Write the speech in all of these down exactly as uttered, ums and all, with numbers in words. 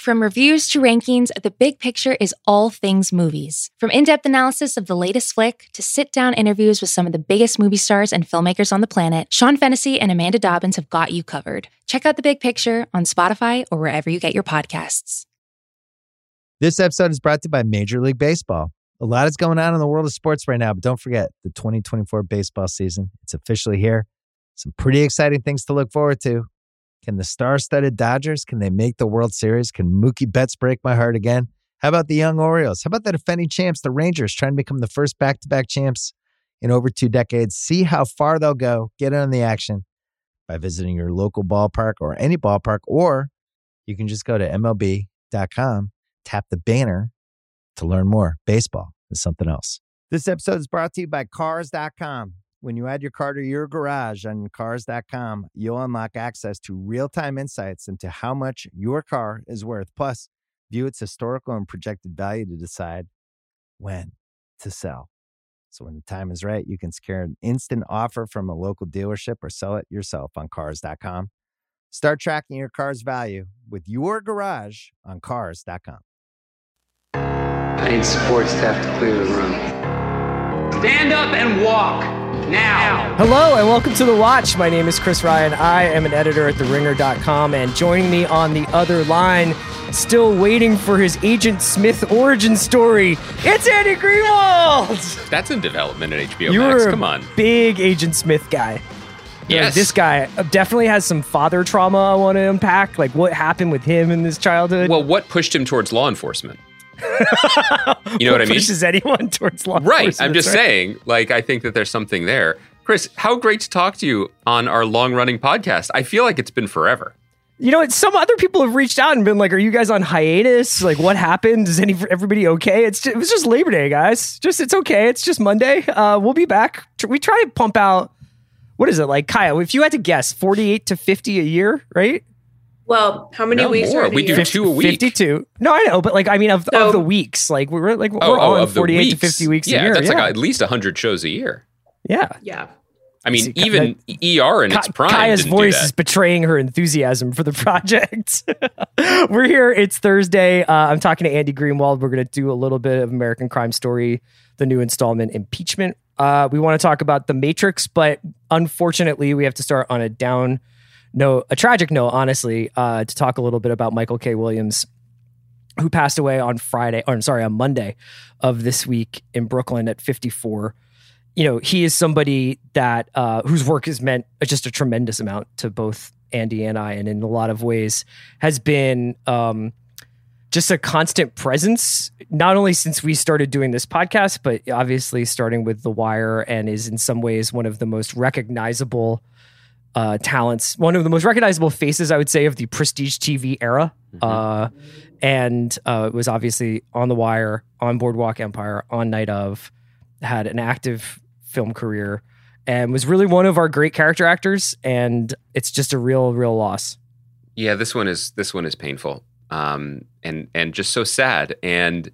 From reviews to rankings, The Big Picture is all things movies. From in-depth analysis of the latest flick to sit-down interviews with some of the biggest movie stars and filmmakers on the planet, Sean Fennessy and Amanda Dobbins have got you covered. Check out The Big Picture on Spotify or wherever you get your podcasts. This episode is brought to you by Major League Baseball. A lot is going on in the world of sports right now, but don't forget the twenty twenty-four baseball season. It's officially here. Some pretty exciting things to look forward to. Can the star-studded Dodgers, can they make the World Series? Can Mookie Betts break my heart again? How about the young Orioles? How about the defending champs, the Rangers, trying to become the first back-to-back champs in over two decades? See how far they'll go. Get in on the action by visiting your local ballpark or any ballpark, or you can just go to M L B dot com, tap the banner to learn more. Baseball is something else. This episode is brought to you by Cars dot com. When you add your car to your garage on Cars dot com, you'll unlock access to real-time insights into how much your car is worth. Plus, view its historical and projected value to decide when to sell. So when the time is right, you can secure an instant offer from a local dealership or sell it yourself on Cars dot com. Start tracking your car's value with your garage on Cars dot com. I need support staff to clear the room. Stand up and walk. Now. Hello and welcome to The Watch. My name is Chris Ryan. I am an editor at the ringer dot com, and joining me on the other line, still waiting for his Agent Smith origin story, it's Andy Greenwald! That's in development at H B O you Max. Were Come on. A big Agent Smith guy. Yes. Like, this guy definitely has some father trauma I want to unpack, like what happened with him in his childhood. Well, what pushed him towards law enforcement? You know what, what I mean? Pushes anyone towards law right. enforcement. I'm just right? saying, like, I think that there's something there. Chris, how great to talk to you on our long-running podcast. I feel like it's been forever. You know, some other people have reached out and been like, are you guys on hiatus? Like, what happened? Is any everybody okay? It's just, it was just Labor Day, guys. Just, it's okay. It's just Monday. Uh, we'll be back. We try to pump out, what is it, like, Kyle, if you had to guess, forty-eight to fifty a year, right? Well, how many no, weeks more. are in a we year? do two a week. fifty-two. No, I know, but like, I mean, of, so, of the weeks, like we're like we're oh, on oh, forty-eight to fifty weeks yeah, a year. That's yeah, like at least one hundred shows a year. Yeah. Yeah. I mean, See, even that, E R in its prime Kaya's didn't voice do that. is betraying her enthusiasm for the project. We're here. It's Thursday. Uh, I'm talking to Andy Greenwald. We're going to do a little bit of American Crime Story, the new installment, Impeachment. Uh, we want to talk about The Matrix, but unfortunately, we have to start on a down note, a tragic note, honestly, uh, to talk a little bit about Michael K. Williams, who passed away on Friday, or I'm sorry, on Monday of this week in Brooklyn at fifty-four. You know, he is somebody that uh, whose work has meant just a tremendous amount to both Andy and I, and in a lot of ways has been um, just a constant presence, not only since we started doing this podcast, but obviously starting with The Wire, and is in some ways one of the most recognizable uh, talents, one of the most recognizable faces, I would say, of the prestige T V era. Mm-hmm. Uh, and uh, was obviously on The Wire, on Boardwalk Empire, on Night Of, had an active film career, and was really one of our great character actors. And it's just a real, real loss. Yeah, this one is this one is painful, um, and and just so sad. And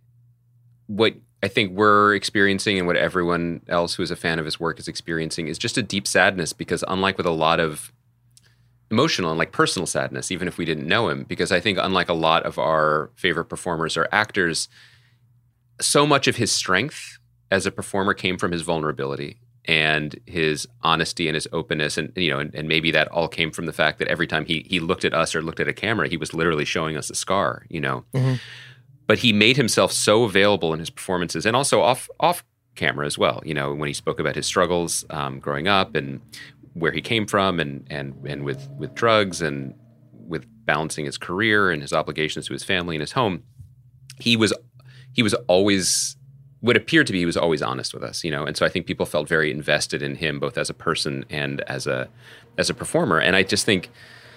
what I think we're experiencing, and what everyone else who is a fan of his work is experiencing, is just a deep sadness. Because unlike with a lot of emotional and like personal sadness, even if we didn't know him, because I think unlike a lot of our favorite performers or actors, so much of his strength as a performer came from his vulnerability and his honesty and his openness. And, you know, and, and maybe that all came from the fact that every time he he looked at us or looked at a camera, he was literally showing us a scar, you know. Mm-hmm. But he made himself so available in his performances, and also off off camera as well, you know, when he spoke about his struggles um, growing up and where he came from, and and and with with drugs, and with balancing his career and his obligations to his family and his home. He was he was always what appeared to be he was always honest with us, you know. And so I think people felt very invested in him, both as a person and as a as a performer. And I just think,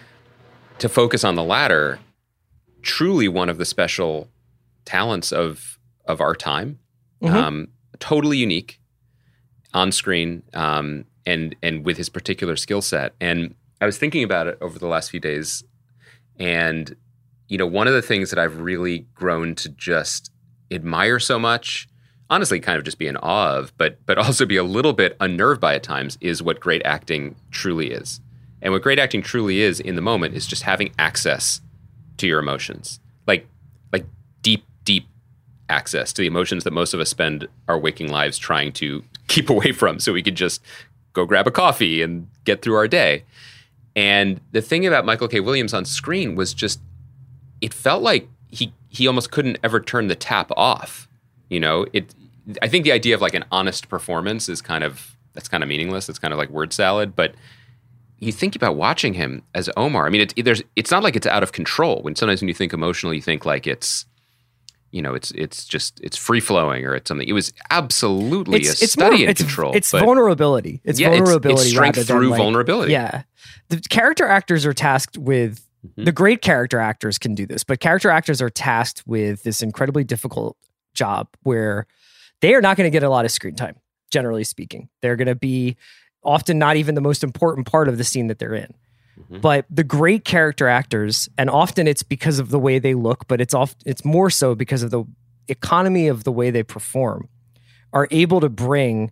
to focus on the latter, truly one of the special talents of of our time, mm-hmm. um, totally unique on screen, um, and and with his particular skill set. And I was thinking about it over the last few days, and you know, one of the things that I've really grown to just admire so much, honestly, kind of just be in awe of, but but also be a little bit unnerved by at times, is what great acting truly is. And what great acting truly is in the moment is just having access to your emotions. like like deep, deep access to the emotions that most of us spend our waking lives trying to keep away from, so we could just go grab a coffee and get through our day. And the thing about Michael K. Williams on screen was just, it felt like he he almost couldn't ever turn the tap off. You know, it. I think the idea of like an honest performance is kind of, that's kind of meaningless. It's kind of like word salad. But you think about watching him as Omar. I mean, it, it, there's, it's not like it's out of control. When sometimes when you think emotional, you think like it's, you know, it's it's just, it's free flowing or it's something. It was absolutely it's, a it's study more, in it's, control. It's but, vulnerability. It's yeah, vulnerability. It's, it's strength rather through than like, vulnerability. Yeah. The character actors are tasked with, mm-hmm. the great character actors can do this, but character actors are tasked with this incredibly difficult job where they are not going to get a lot of screen time, generally speaking. They're going to be often not even the most important part of the scene that they're in. Mm-hmm. But the great character actors, and often it's because of the way they look, but it's oft, it's more so because of the economy of the way they perform, are able to bring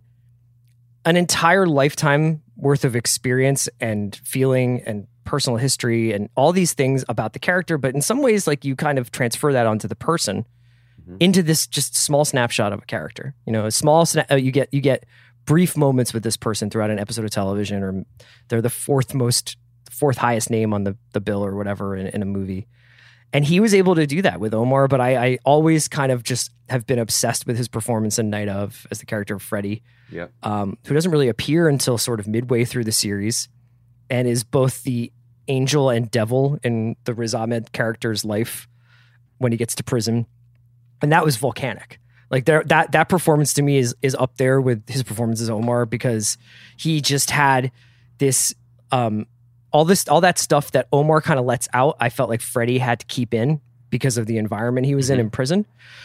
an entire lifetime worth of experience and feeling and personal history and all these things about the character. But in some ways, like you kind of transfer that onto the person into this just small snapshot of a character. You know, a small sna- uh, you get you get brief moments with this person throughout an episode of television, or they're the fourth most fourth highest name on the, the bill or whatever in, in a movie. And he was able to do that with Omar, but I, I always kind of just have been obsessed with his performance in Night Of as the character of Freddy, yeah. um, who doesn't really appear until sort of midway through the series and is both the angel and devil in the Riz Ahmed character's life when he gets to prison. And that was volcanic. Like there, that that performance to me is is up there with his performance as Omar, because he just had this um, all this all that stuff that Omar kind of lets out. I felt like Freddy had to keep in because of the environment he was mm-hmm. in in prison.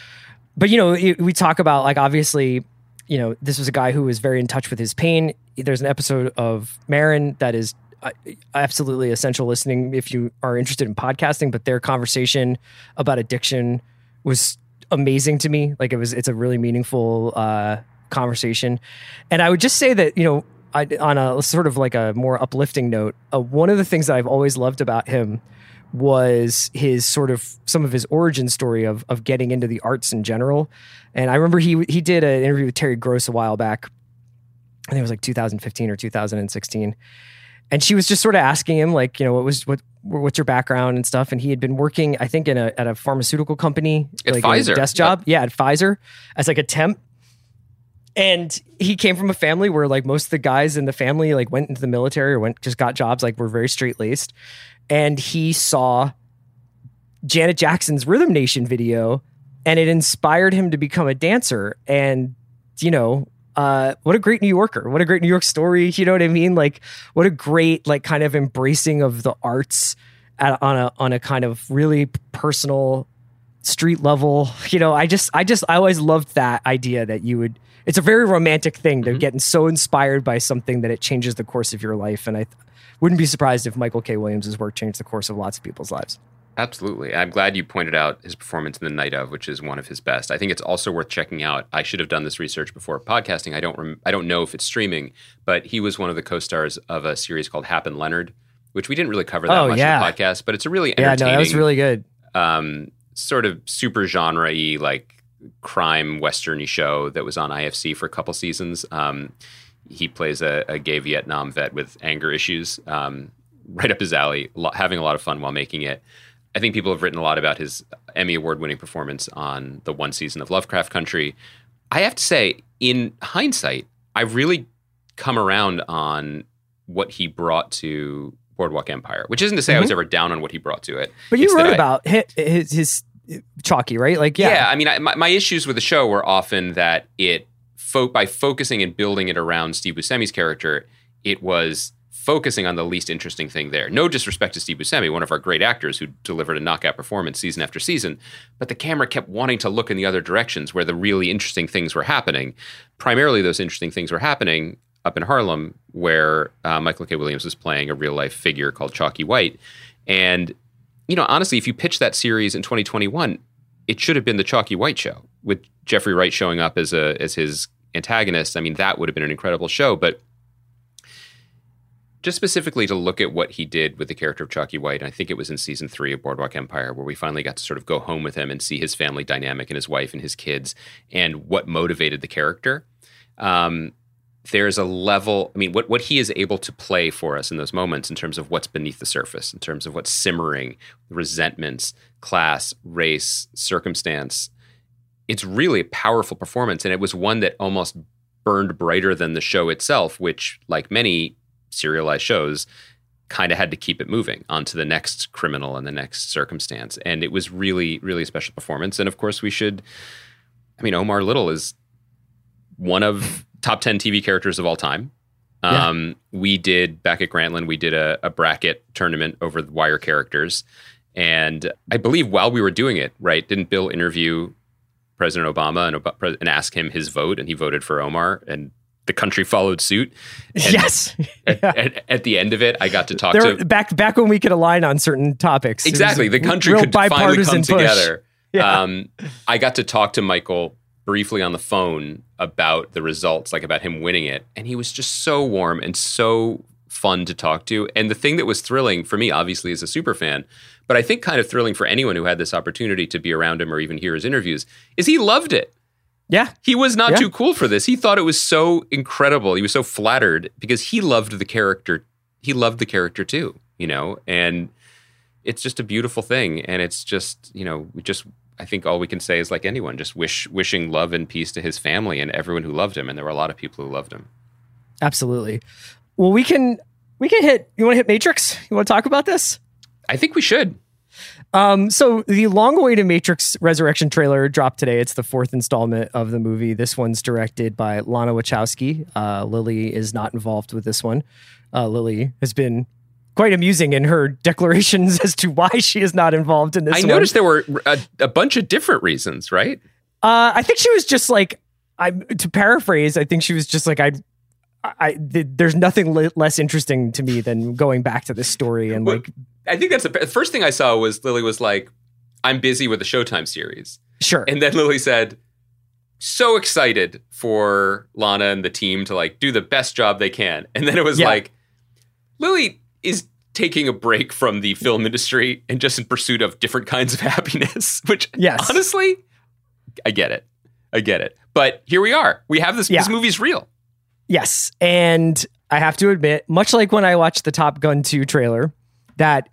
But you know, we talk about like obviously, you know, this was a guy who was very in touch with his pain. There's an episode of Maron that is absolutely essential listening if you are interested in podcasting. But their conversation about addiction was amazing to me. Like it was, it's a really meaningful uh, conversation. And I would just say that, you know, I, on a sort of like a more uplifting note, uh, one of the things that I've always loved about him was his sort of some of his origin story of of getting into the arts in general. And I remember he he did an interview with Terry Gross a while back. I think it was like two thousand fifteen or two thousand sixteen. And she was just sort of asking him, like, you know, what was what what's your background and stuff. And he had been working, I think, in a at a pharmaceutical company, at like Pfizer, a desk job, yeah, at Pfizer as like a temp. And he came from a family where like most of the guys in the family like went into the military or went just got jobs, like were very straight laced. And he saw Janet Jackson's Rhythm Nation video, and it inspired him to become a dancer. And you know, uh, what a great New Yorker! What a great New York story! You know what I mean? Like, what a great like kind of embracing of the arts at, on a on a kind of really personal street level. You know, I just I just I always loved that idea that you would. It's a very romantic thing to mm-hmm. get so inspired by something that it changes the course of your life. And I th- wouldn't be surprised if Michael K. Williams' work changed the course of lots of people's lives. Absolutely. I'm glad you pointed out his performance in The Night Of, which is one of his best. I think it's also worth checking out. I should have done this research before podcasting. I don't rem- I don't know if it's streaming, but he was one of the co-stars of a series called Hap and Leonard, which we didn't really cover that oh, much yeah. in the podcast, but it's a really entertaining. Yeah, no, that was really good. Um, sort of super genre-y, like crime western-y show that was on I F C for a couple seasons. Um, he plays a, a gay Vietnam vet with anger issues, um, right up his alley, lo- having a lot of fun while making it. I think people have written a lot about his Emmy Award-winning performance on the one season of Lovecraft Country. I have to say, in hindsight, I've really come around on what he brought to Boardwalk Empire, which isn't to say mm-hmm. I was ever down on what he brought to it. But you it's wrote I, about his, his, his Chalky, right? Like, yeah. Yeah, I mean, I, my, my issues with the show were often that it, fo- by focusing and building it around Steve Buscemi's character, it was focusing on the least interesting thing there. No disrespect to Steve Buscemi, one of our great actors who delivered a knockout performance season after season, but the camera kept wanting to look in the other directions where the really interesting things were happening. Primarily, those interesting things were happening up in Harlem, where uh, Michael K. Williams was playing a real-life figure called Chalky White. And you know, honestly, if you pitched that series in twenty twenty-one, it should have been the Chalky White show with Jeffrey Wright showing up as a as his antagonist. I mean, that would have been an incredible show. But just specifically to look at what he did with the character of Chalky White. And I think it was in season three of Boardwalk Empire where we finally got to sort of go home with him and see his family dynamic and his wife and his kids and what motivated the character. Um, there's a level, I mean, what, what he is able to play for us in those moments in terms of what's beneath the surface, in terms of what's simmering, resentments, class, race, circumstance. It's really a powerful performance. And it was one that almost burned brighter than the show itself, which, like many serialized shows, kind of had to keep it moving onto the next criminal and the next circumstance. And it was really, really a special performance. And of course, we should, I mean, Omar Little is one of top ten T V characters of all time. Yeah. Um, we did, back at Grantland, we did a, a bracket tournament over the Wire characters. And I believe while we were doing it, right, didn't Bill interview President Obama and, and ask him his vote, and he voted for Omar, and the country followed suit. And yes. at, at, at the end of it, I got to talk there, to... Back back when we could align on certain topics. Exactly. The country real could finally come push. together. Yeah. Um, I got to talk to Michael briefly on the phone about the results, like about him winning it. And he was just so warm and so fun to talk to. And the thing that was thrilling for me, obviously, as a super fan, but I think kind of thrilling for anyone who had this opportunity to be around him or even hear his interviews, is he loved it. Yeah. He was not yeah. too cool for this. He thought it was so incredible. He was so flattered because he loved the character. He loved the character too, you know, and it's just a beautiful thing. And it's just, you know, we just, I think all we can say is, like anyone, just wish, wishing love and peace to his family and everyone who loved him. And there were a lot of people who loved him. Absolutely. Well, we can, we can hit, you want to hit Matrix? You want to talk about this? I think we should. Um, so the long-awaited Matrix Resurrection trailer dropped today. It's the fourth installment of the movie. This one's directed by Lana Wachowski. Uh, Lily is not involved with this one. Uh, Lily has been quite amusing in her declarations as to why she is not involved in this I one. noticed there were a, a bunch of different reasons, right? Uh, I think she was just like, I to paraphrase, I think she was just like, I, I, th- there's nothing li- less interesting to me than going back to this story and Well, like. I think that's the, the first thing I saw was Lily was like, I'm busy with the Showtime series. Sure. And then Lily said, so excited for Lana and the team to like do the best job they can. And then it was Yeah. like, Lily is taking a break from the film industry and just in pursuit of different kinds of happiness, which Yes. honestly, I get it. I get it. But here we are. We have this, Yeah. this movie's real. Yes. And I have to admit, much like when I watched the Top Gun two trailer, that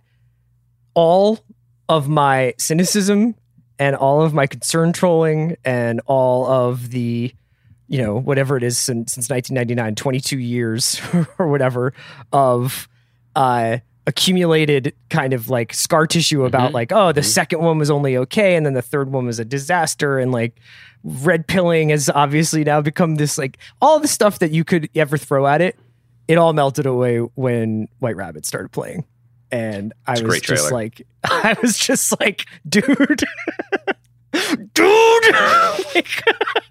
all of my cynicism and all of my concern trolling and all of the, you know, whatever it is since, since nineteen ninety-nine, twenty-two years or whatever of uh, accumulated kind of like scar tissue about Mhm. like, oh, the Mhm. second one was only okay. And then the third one was a disaster. And like red pilling has obviously now become this, like all the stuff that you could ever throw at it. It all melted away when White Rabbit started playing. And I It's a was great just trailer. like, I was just like, dude, dude, like,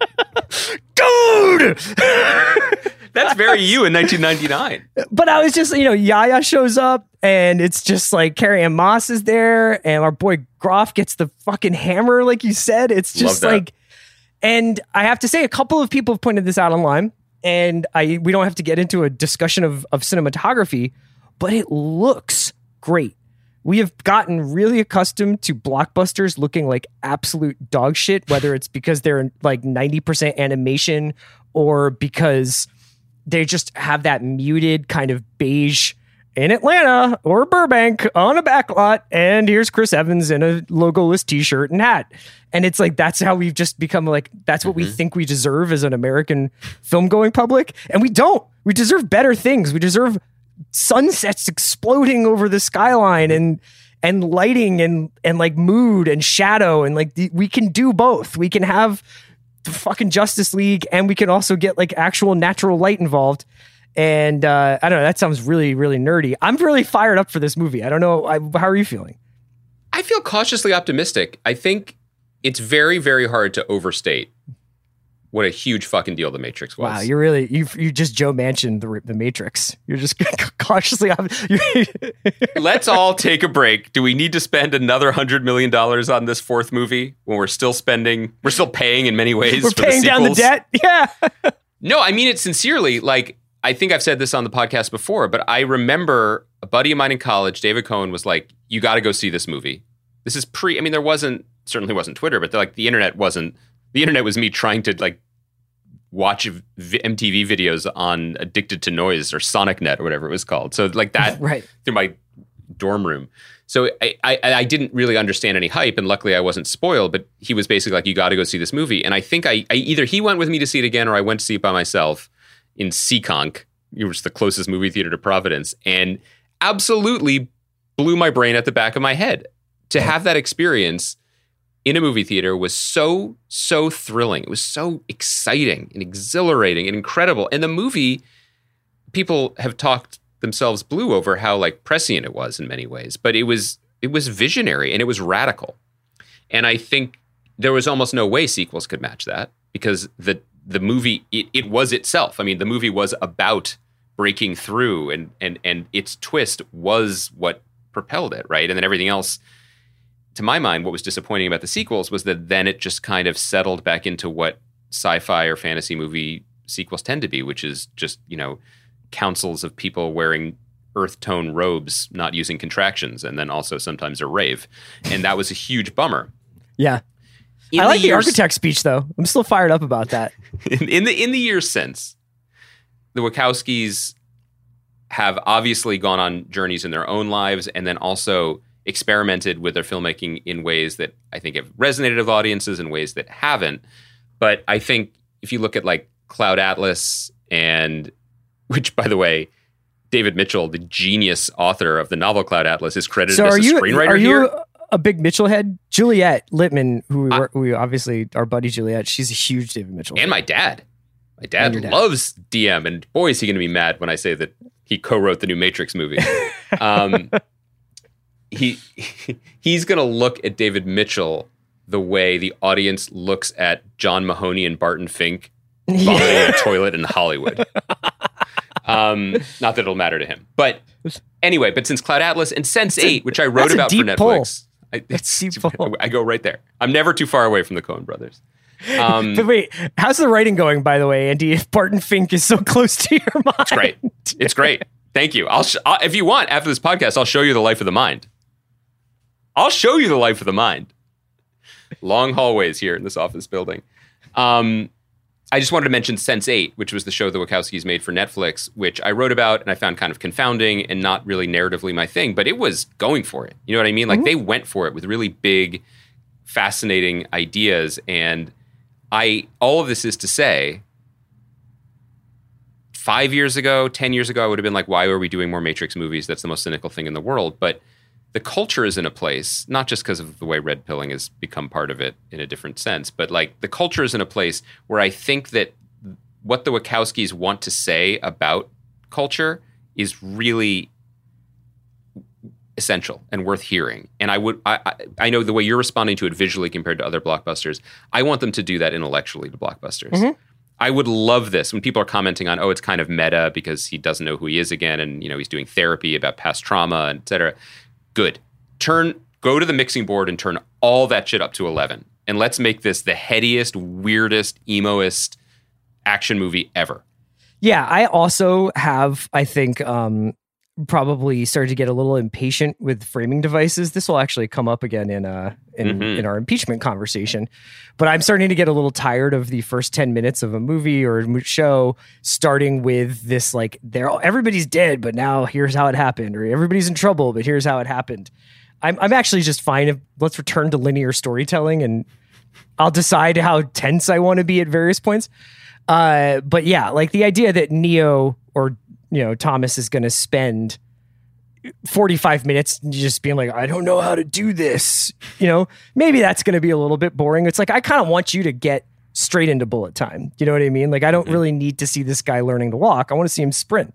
dude. That's very you in nineteen ninety-nine. But I was just, you know, Yaya shows up and it's just like Carrie Ann Moss is there and our boy Groff gets the fucking hammer, like you said. It's just Love that. like, and I have to say, a couple of people have pointed this out online, and I we don't have to get into a discussion of, of cinematography, but it looks great. We have gotten really accustomed to blockbusters looking like absolute dog shit, whether it's because they're like ninety percent animation or because they just have that muted kind of beige in Atlanta or Burbank on a backlot. And here's Chris Evans in a logoless t-shirt and hat. And it's like, that's how we've just become like, that's what we Mhm. think we deserve as an American film going public. And we don't. We deserve better things. We deserve sunsets exploding over the skyline and and lighting and and like mood and shadow and like the, we can do both. We can have the fucking Justice League and we can also get like actual natural light involved. And uh, I don't know. That sounds really really nerdy. I'm really fired up for this movie. I don't know. I, how are you feeling? I feel cautiously optimistic. I think it's very, very hard to overstate what a huge fucking deal The Matrix was. Wow, you're really you you just Joe Manchin the the Matrix. You're just cautiously. Let's all take a break. Do we need to spend another hundred million dollars on this fourth movie when we're still spending? We're still paying in many ways. We're for paying the down the sequels? debt. Yeah. No, I mean it sincerely. Like I think I've said this on the podcast before, but I remember a buddy of mine in college, David Cohen, was like, you got to go see this movie. This is pre, I mean, there wasn't, certainly wasn't Twitter, but like the internet wasn't, the internet was me trying to like watch v- M T V videos on Addicted to Noise or SonicNet or whatever it was called. So like that right. through my dorm room. So I, I, I didn't really understand any hype, and luckily I wasn't spoiled, but he was basically like, you got to go see this movie. And I think I, I either he went with me to see it again or I went to see it by myself in Seekonk, which was the closest movie theater to Providence, and absolutely blew my brain at the back of my head. To have that experience in a movie theater was so, so thrilling. It was so exciting and exhilarating and incredible. And the movie, people have talked themselves blue over how like prescient it was in many ways, but it was it was visionary and it was radical. And I think there was almost no way sequels could match that, because the the movie, it, it was itself. I mean, the movie was about breaking through, and and and its twist was what propelled it, right? And then everything else, to my mind, what was disappointing about the sequels was that then it just kind of settled back into what sci-fi or fantasy movie sequels tend to be, which is just, you know, councils of people wearing earth tone robes, not using contractions, and then also sometimes a rave. And that was a huge bummer. Yeah. In I like the, the years, architect speech, though. I'm still fired up about that. in, in the in the years since, the Wachowskis have obviously gone on journeys in their own lives, and then also experimented with their filmmaking in ways that I think have resonated with audiences and ways that haven't. But I think if you look at like Cloud Atlas, and which, by the way, David Mitchell, the genius author of the novel Cloud Atlas, is credited so as are a you, screenwriter are you here. A big Mitchell head? Juliet Littman, who we, I, work, we obviously, our buddy Juliet, she's a huge David Mitchell and head. my dad. My dad, dad loves D M, and boy, is he going to be mad when I say that he co-wrote the new Matrix movie. um, he he's going to look at David Mitchell the way the audience looks at John Mahoney and Barton Fink vomiting Yeah. in a toilet in Hollywood. Um, not that it'll matter to him, but anyway. But since Cloud Atlas and Sense Eight, which I wrote about for Netflix, I, it's, deep pull. I go right there. I'm never too far away from the Coen brothers. Um, But wait, how's the writing going, by the way, Andy? If Barton Fink is so close to your mind. It's great. It's great. Thank you. I'll, sh- I'll if you want, after this podcast, I'll show you the life of the mind. I'll show you the life of the mind. Long hallways here in this office building. Um, I just wanted to mention Sense eight, which was the show the Wachowskis made for Netflix, which I wrote about and I found kind of confounding and not really narratively my thing, but it was going for it. You know what I mean? Like, mm-hmm. They went for it with really big, fascinating ideas. And I, all of this is to say, five years ago, ten years ago, I would have been like, why are we doing more Matrix movies? That's the most cynical thing in the world. But the culture is in a place, not just because of the way red pilling has become part of it in a different sense, but like the culture is in a place where I think that what the Wachowskis want to say about culture is really essential and worth hearing. And I would, I, I, I know the way you're responding to it visually compared to other blockbusters, I want them to do that intellectually to blockbusters. Mm-hmm. I would love this when people are commenting on, oh, it's kind of meta because he doesn't know who he is again, and you know he's doing therapy about past trauma, and et cetera. Good. Turn, go to the mixing board and turn all that shit up to eleven. And let's make this the headiest, weirdest, emoist action movie ever. Yeah, I also have, I think, um, probably started to get a little impatient with framing devices. This will actually come up again in uh in, mm-hmm. in our impeachment conversation. But I'm starting to get a little tired of the first ten minutes of a movie or a show starting with this, like, they're all, everybody's dead, but now here's how it happened, or everybody's in trouble, but here's how it happened. I'm I'm actually just fine if let's return to linear storytelling, and I'll decide how tense I want to be at various points. Uh, but yeah, like the idea that Neo or you know, Thomas is going to spend forty-five minutes just being like, I don't know how to do this. You know, maybe that's going to be a little bit boring. It's like, I kind of want you to get straight into bullet time. You know what I mean? Like, I don't really need to see this guy learning to walk. I want to see him sprint.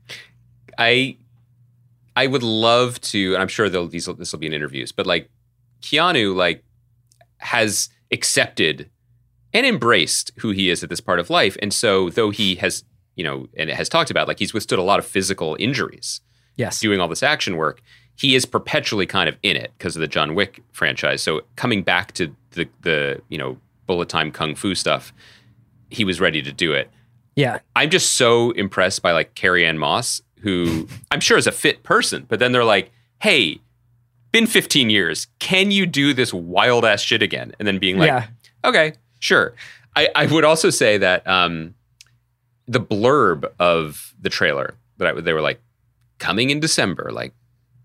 I, I would love to, and I'm sure these will, this will be in interviews, but like Keanu, like, has accepted and embraced who he is at this part of life. And so though he has, you know, and it has talked about, like, he's withstood a lot of physical injuries. Yes. Doing all this action work. He is perpetually kind of in it because of the John Wick franchise. So coming back to the, the, you know, bullet time kung fu stuff, he was ready to do it. Yeah. I'm just so impressed by like Carrie Ann Moss, who I'm sure is a fit person, but then they're like, hey, been fifteen years. Can you do this wild ass shit again? And then being like, Yeah. okay, sure. I, I would also say that um, the blurb of the trailer that I, they were like, coming in December, like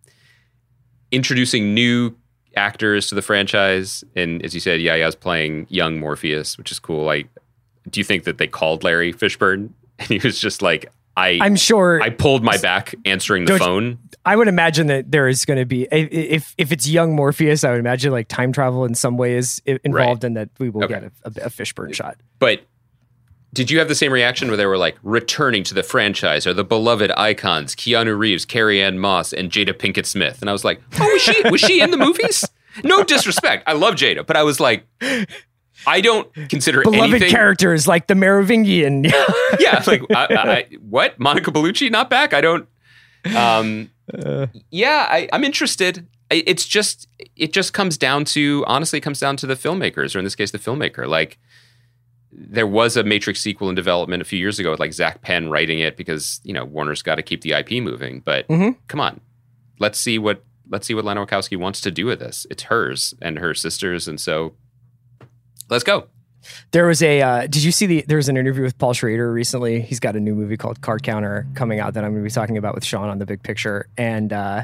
introducing new actors to the franchise. And as you said, Yaya's playing young Morpheus, which is cool. Like, do you think that they called Larry Fishburne and he was just like, I, I'm sure I pulled my back answering the Don't- phone. I would imagine that there is going to be, if if it's young Morpheus, I would imagine like time travel in some way is i- involved, Right. and that we will Okay. get a, a, a Fishburne shot. But did you have the same reaction where they were like, returning to the franchise are the beloved icons, Keanu Reeves, Carrie Ann Moss, and Jada Pinkett Smith? And I was like, oh, was she, was she in the movies? No disrespect. I love Jada, but I was like, I don't consider Beloved anything. characters like the Merovingian. Yeah, like, I, I, what? Monica Bellucci not back? I don't. Um, yeah, I, I'm interested. I- It's just, it just comes down to, honestly, it comes down to the filmmakers, or in this case, the filmmaker. Like, there was a Matrix sequel in development a few years ago with like Zach Penn writing it because, you know, Warner's got to keep the I P moving. But Mhm. come on, let's see what let's see what Lana Wachowski wants to do with this. It's hers and her sisters, and so let's go. There was a, uh, did you see the, there was an interview with Paul Schrader recently. He's got a new movie called Card Counter coming out that I'm going to be talking about with Sean on The Big Picture. And uh,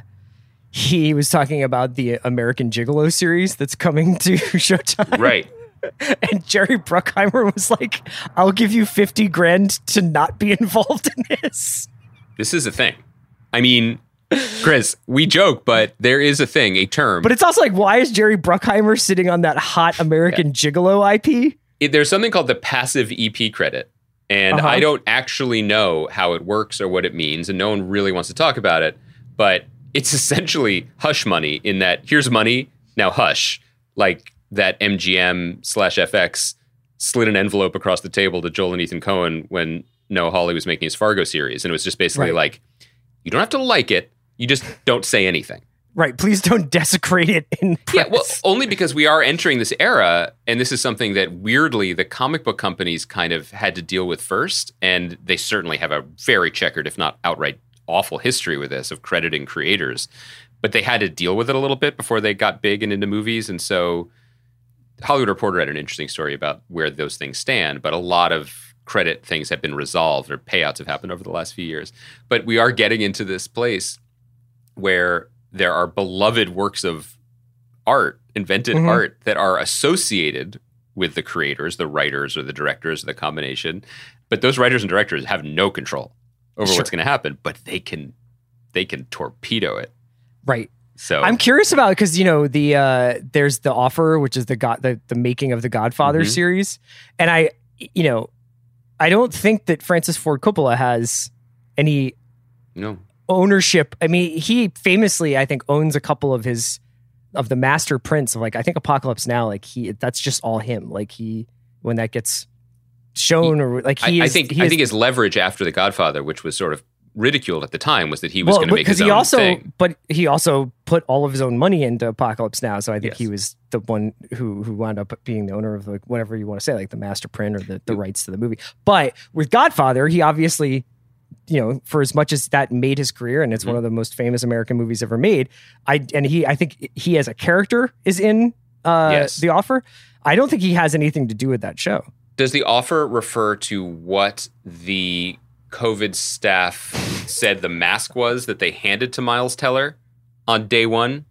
he was talking about the American Gigolo series that's coming to Showtime. Right. And Jerry Bruckheimer was like, I'll give you fifty grand to not be involved in this. This is a thing. I mean, Chris, we joke, but there is a thing, a term. But it's also like, why is Jerry Bruckheimer sitting on that hot American Gigolo I P? It, there's something called the passive E P credit. And Uh-huh. I don't actually know how it works or what it means. And no one really wants to talk about it. But it's essentially hush money in that here's money, now hush. Like that M G M slash F X slid an envelope across the table to Joel and Ethan Coen when Noah Hawley was making his Fargo series. And it was just basically Right. like, you don't have to like it. You just don't say anything. Right. Please don't desecrate it in press. Yeah, well, only because we are entering this era, and this is something that weirdly the comic book companies kind of had to deal with first, and they certainly have a very checkered, if not outright awful history with this of crediting creators. But they had to deal with it a little bit before they got big and into movies, and so Hollywood Reporter had an interesting story about where those things stand, but a lot of credit things have been resolved or payouts have happened over the last few years. But we are getting into this place where there are beloved works of art, invented Mhm. art that are associated with the creators, the writers or the directors or the combination. But those writers and directors have no control over Sure. what's going to happen, but they can they can torpedo it. Right. So I'm curious about it because, you know, the uh, there's The Offer, which is the God, the, the making of the Godfather Mhm. series. And I, you know, I don't think that Francis Ford Coppola has any no. ownership. I mean, he famously, I think, owns a couple of his of the master prints of like I think Apocalypse Now. Like he, that's just all him. Like he, when that gets shown, or like he, I, is, I think he I is- think his leverage after The Godfather, which was sort of ridiculed at the time, was that he was going to make his he own also, thing. but he also put all of his own money into Apocalypse Now. So I think Yes. he was the one who who wound up being the owner of like whatever you want to say, like the master print or the, the rights to the movie. But with Godfather, he obviously, you know, for as much as that made his career, and it's Mm-hmm. one of the most famous American movies ever made. I and he, I think he as a character is in uh, Yes. The Offer. I don't think he has anything to do with that show. Does The Offer refer to what the COVID staff said the mask was that they handed to Miles Teller on day one?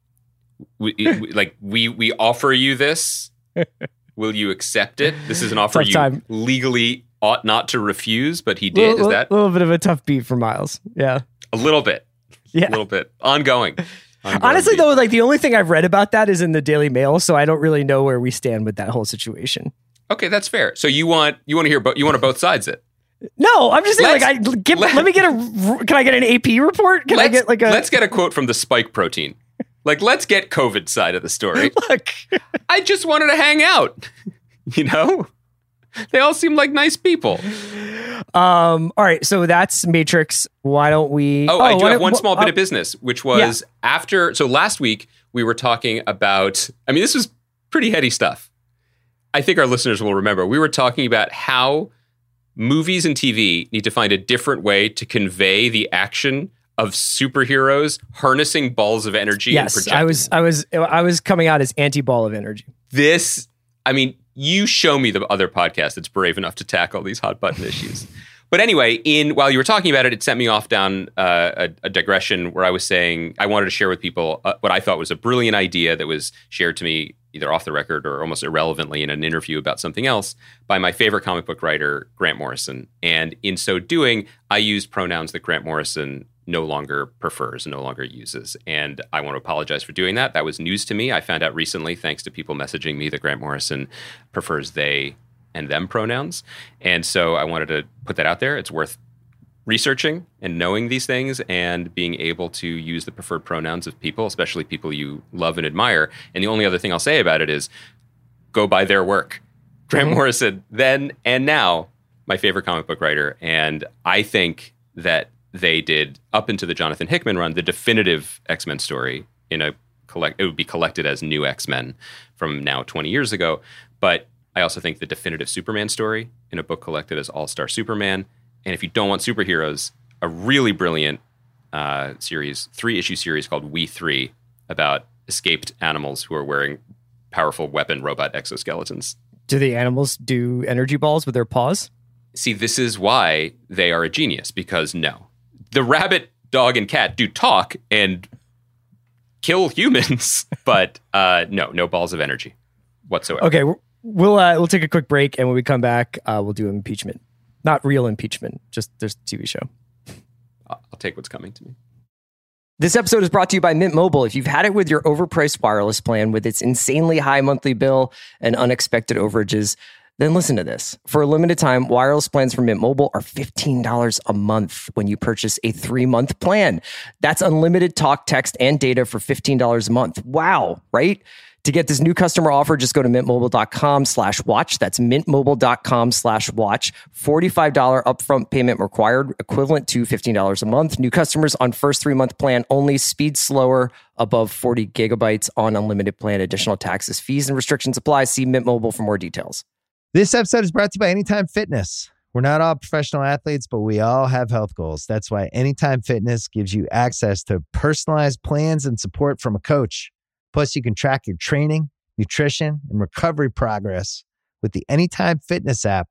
We, we- like, we we offer you this. Will you accept it? This is an offer Tough you time. legally ought not to refuse, but he did. Little, Is that little bit of a tough beat for Miles? Yeah, a little bit? yeah. A little bit. Ongoing. Ongoing Honestly, beat. though, like the only thing I've read about that is in the Daily Mail, so I don't really know where we stand with that whole situation. Okay, that's fair. So you want you want to hear bo- you want to both sides it. No, I'm just saying, Let's- like, I give, let- let me get a. Can I get an A P report? Can I let's, get like a? let's get a quote from the spike protein. Like, let's get COVID side of the story. look. I just wanted to hang out. You know? They all seem like nice people. Um. All right. So that's Matrix. Why don't we? Oh, I do why have don't- one small bit uh, of business, which was after. So last week we were talking about, I mean, this was pretty heady stuff. I think our listeners will remember. We were talking about how movies and T V need to find a different way to convey the action of superheroes harnessing balls of energy. Yes, and projecting. I was, I was, I was coming out as anti-ball of energy. This, I mean, you show me the other podcast that's brave enough to tackle these hot button issues. But anyway, in while you were talking about it, it sent me off down uh, a, a digression where I was saying I wanted to share with people uh, what I thought was a brilliant idea that was shared to me either off the record or almost irrelevantly in an interview about something else by my favorite comic book writer, Grant Morrison. And in so doing, I used pronouns that Grant Morrison no longer prefers, no longer uses. And I want to apologize for doing that. That was news to me. I found out recently, thanks to people messaging me, that Grant Morrison prefers they and them pronouns. And so I wanted to put that out there. It's worth researching and knowing these things and being able to use the preferred pronouns of people, especially people you love and admire. And the only other thing I'll say about it is go by their work. Grant mm-hmm. Morrison, then and now, my favorite comic book writer. And I think that they did, up into the Jonathan Hickman run, the definitive X-Men story in a collect. It would be collected as New X-Men from now twenty years ago. But I also think the definitive Superman story in a book collected as All-Star Superman. And if you don't want superheroes, a really brilliant uh, series, three-issue series called We Three about escaped animals who are wearing powerful weapon robot exoskeletons. Do the animals do energy balls with their paws? See, this is why they are a genius, because no. The rabbit, dog, and cat do talk and kill humans, but uh, no, no balls of energy whatsoever. Okay, we'll uh, we'll take a quick break, and when we come back, uh, we'll do impeachment. Not real impeachment, just there's a T V show. I'll take what's coming to me. This episode is brought to you by Mint Mobile. If you've had it with your overpriced wireless plan with its insanely high monthly bill and unexpected overages, then listen to this. For a limited time, wireless plans from Mint Mobile are fifteen dollars a month when you purchase a three-month plan. That's unlimited talk, text, and data for fifteen dollars a month. Wow, right? To get this new customer offer, just go to mintmobile.com slash watch. That's mintmobile.com slash watch. forty-five dollars upfront payment required, equivalent to fifteen dollars a month. New customers on first three-month plan only. Speed slower, above forty gigabytes on unlimited plan. Additional taxes, fees, and restrictions apply. See Mint Mobile for more details. This episode is brought to you by Anytime Fitness. We're not all professional athletes, but we all have health goals. That's why Anytime Fitness gives you access to personalized plans and support from a coach. Plus, you can track your training, nutrition, and recovery progress with the Anytime Fitness app,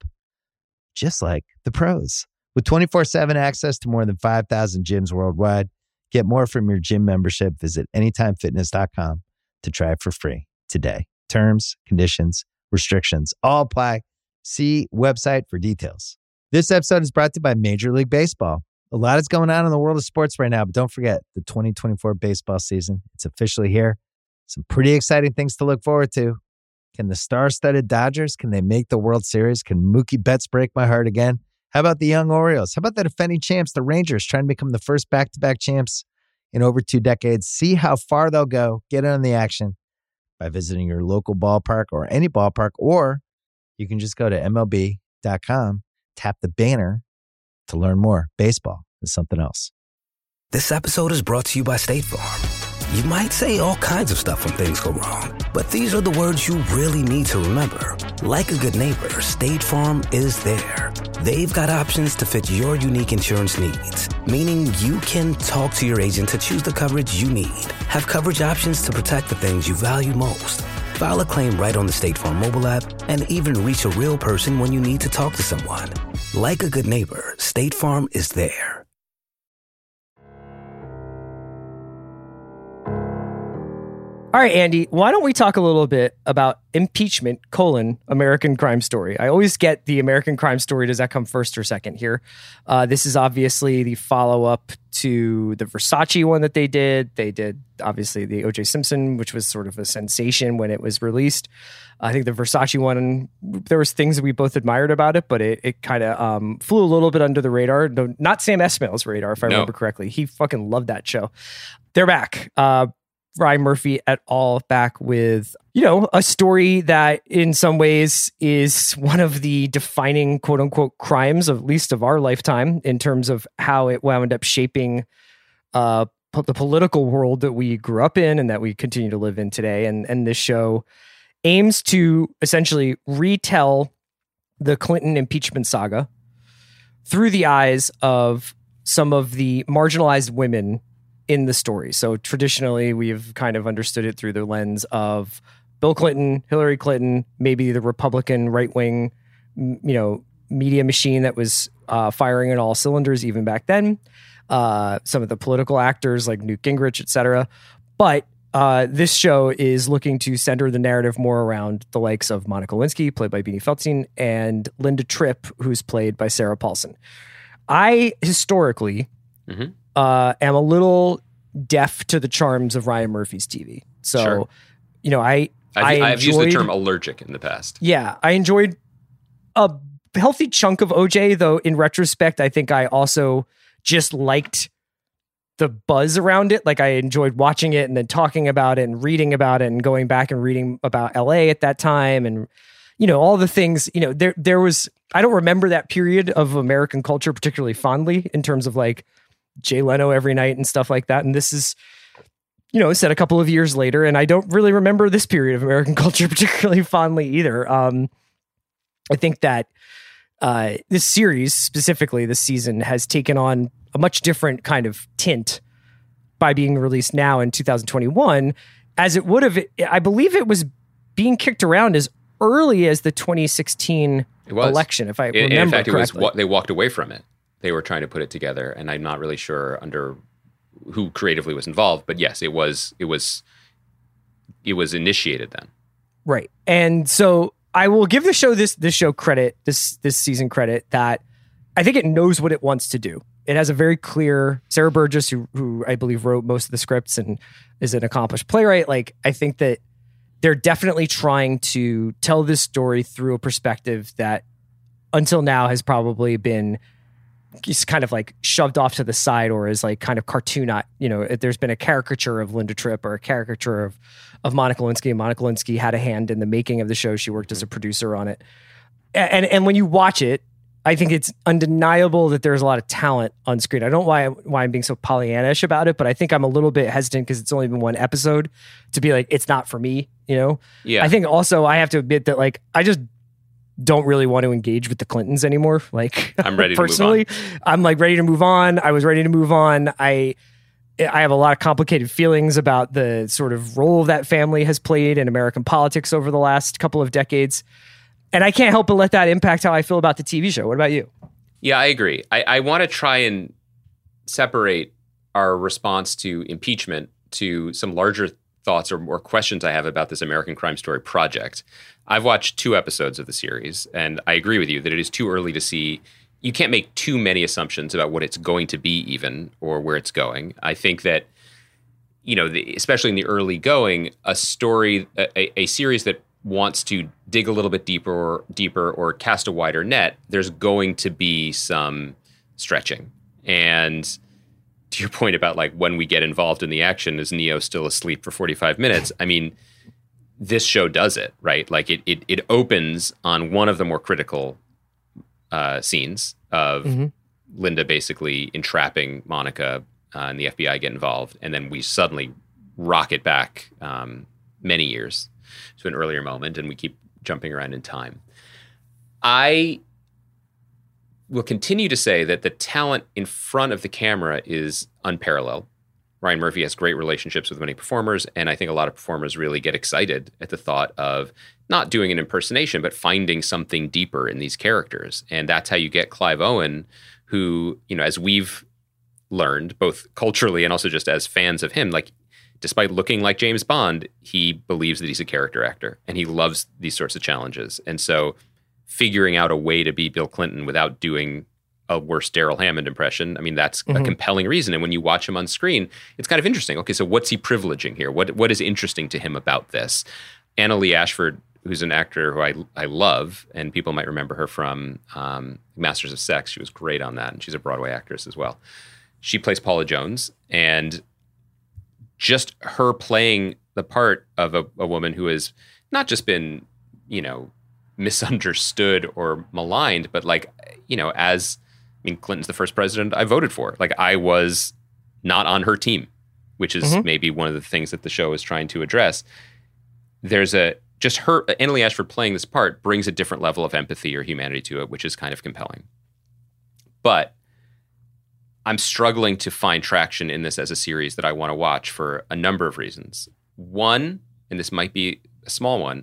just like the pros. With twenty-four seven access to more than five thousand gyms worldwide, get more from your gym membership. Visit anytime fitness dot com to try it for free today. Terms, conditions, restrictions all apply. See website for details. This episode is brought to you by Major League Baseball. A lot is going on in the world of sports right now, but don't forget the twenty twenty-four baseball season. It's officially here. Some pretty exciting things to look forward to. Can the star-studded Dodgers, can they make the World Series? Can Mookie Betts break my heart again? How about the young Orioles? How about the defending champs, the Rangers, trying to become the first back-to-back champs in over two decades? See how far they'll go. Get in on the action by visiting your local ballpark or any ballpark, or you can just go to M L B dot com, tap the banner to learn more. Baseball is something else. This episode is brought to you by State Farm. You might say all kinds of stuff when things go wrong, but these are the words you really need to remember. Like a good neighbor, State Farm is there. They've got options to fit your unique insurance needs, meaning you can talk to your agent to choose the coverage you need. Have coverage options to protect the things you value most. File a claim right on the State Farm mobile app and even reach a real person when you need to talk to someone. Like a good neighbor, State Farm is there. All right, Andy, why don't we talk a little bit about impeachment, colon, American Crime Story? I always get the American Crime Story. Does that come first or second here? Uh, this is obviously the follow-up to the Versace one that they did. They did, obviously, the O J Simpson, which was sort of a sensation when it was released. I think the Versace one, there was things that we both admired about it, but it, it kind of um, flew a little bit under the radar. No, not Sam Esmail's radar, if I no. remember correctly. He fucking loved that show. They're back. Uh, Ryan Murphy et al. Back with, you know, a story that in some ways is one of the defining quote unquote crimes, of, at least of our lifetime, in terms of how it wound up shaping uh, po- the political world that we grew up in and that we continue to live in today. And, and this show aims to essentially retell the Clinton impeachment saga through the eyes of some of the marginalized women in the story. So traditionally, we've kind of understood it through the lens of Bill Clinton, Hillary Clinton, maybe the Republican right-wing, you know, media machine that was uh, firing on all cylinders even back then. Uh, some of the political actors like Newt Gingrich, et cetera. But uh, this show is looking to center the narrative more around the likes of Monica Lewinsky, played by Beanie Feldstein, and Linda Tripp, who's played by Sarah Paulson. I historically mm-hmm. uh, am a little deaf to the charms of Ryan Murphy's T V. So, sure. you know, I I've, I I've used the enjoyed- term allergic in the past. Yeah, I enjoyed a healthy chunk of O J, though in retrospect, I think I also just liked the buzz around it. Like I enjoyed watching it and then talking about it and reading about it and going back and reading about L A at that time. And, you know, all the things, you know, there, there was, I don't remember that period of American culture particularly fondly in terms of like Jay Leno every night and stuff like that. And this is, you know, set a couple of years later, and I don't really remember this period of American culture particularly fondly either. Um, I think that uh, this series, specifically this season, has taken on a much different kind of tint by being released now in two thousand twenty-one, as it would have, I believe it was being kicked around as early as the twenty sixteen it was. election, if I in, remember in fact, correctly. It was, they walked away from it. They were trying to put it together, and I'm not really sure under who creatively was involved, but yes, it was, it was, it was initiated then. Right. And so I will give the show this, this show credit, this, this season credit, that I think it knows what it wants to do. It has a very clear Sarah Burgess, who, who I believe wrote most of the scripts and is an accomplished playwright. Like, I think that they're definitely trying to tell this story through a perspective that until now has probably been just kind of like shoved off to the side, or is like kind of cartoon. You know, there's been a caricature of Linda Tripp or a caricature of, of Monica Lewinsky. Monica Lewinsky had a hand in the making of the show. She worked as a producer on it. And, and when you watch it, I think it's undeniable that there's a lot of talent on screen. I don't know why, why I'm being so Pollyannish about it, but I think I'm a little bit hesitant because it's only been one episode to be like, it's not for me, you know? Yeah. I think also I have to admit that like, I just don't really want to engage with the Clintons anymore. Like I'm ready to personally, move on. I'm like ready to move on. I was ready to move on. I, I have a lot of complicated feelings about the sort of role that family has played in American politics over the last couple of decades. And I can't help but let that impact how I feel about the T V show. What about you? Yeah, I agree. I, I want to try and separate our response to impeachment to some larger thoughts or, or questions I have about this American Crime Story project. I've watched two episodes of the series, and I agree with you that it is too early to see. You can't make too many assumptions about what it's going to be even or where it's going. I think that, you know, the, especially in the early going, a story, a, a series that wants to dig a little bit deeper or deeper or cast a wider net, there's going to be some stretching. And to your point about like when we get involved in the action, is Neo still asleep for forty-five minutes? I mean, this show does it, right? Like it it, it opens on one of the more critical uh, scenes of mm-hmm. Linda basically entrapping Monica uh, and the F B I get involved. And then we suddenly rocket back um, many years to an earlier moment, and we keep jumping around in time. I will continue to say that the talent in front of the camera is unparalleled. Ryan Murphy has great relationships with many performers, and I think a lot of performers really get excited at the thought of not doing an impersonation, but finding something deeper in these characters. And that's how you get Clive Owen, who, you know, as we've learned, both culturally and also just as fans of him, like, despite looking like James Bond, he believes that he's a character actor, and he loves these sorts of challenges. And so figuring out a way to be Bill Clinton without doing a worse Daryl Hammond impression, I mean, that's mm-hmm. a compelling reason. And when you watch him on screen, it's kind of interesting. Okay, so what's he privileging here? What What is interesting to him about this? Anna Lee Ashford, who's an actor who I I love, and people might remember her from um, Masters of Sex. She was great on that, and she's a Broadway actress as well. She plays Paula Jones, and just her playing the part of a, a woman who has not just been, you know, misunderstood or maligned, but like, you know, as, I mean, Clinton's the first president I voted for. Like, I was not on her team, which is mm-hmm. maybe one of the things that the show is trying to address. There's a, just her, Anna Lee Ashford playing this part brings a different level of empathy or humanity to it, which is kind of compelling. but I'm struggling to find traction in this as a series that I want to watch for a number of reasons. One, and this might be a small one,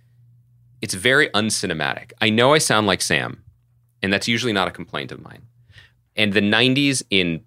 it's very uncinematic. I know I sound like Sam, and that's usually not a complaint of mine. And the nineties in